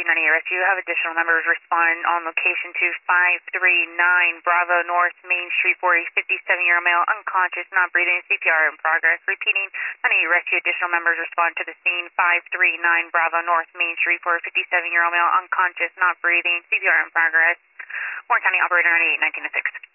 Rescue 98 Rescue. Have additional members respond on location to 539 Bravo North Main Street for a 57-year-old male, unconscious, not breathing, CPR in progress. Repeating, 98 Rescue. Additional members respond to the scene 539 Bravo North Main Street for a 57-year-old male, unconscious, not breathing, CPR in progress. Warren County Operator 98, 1906.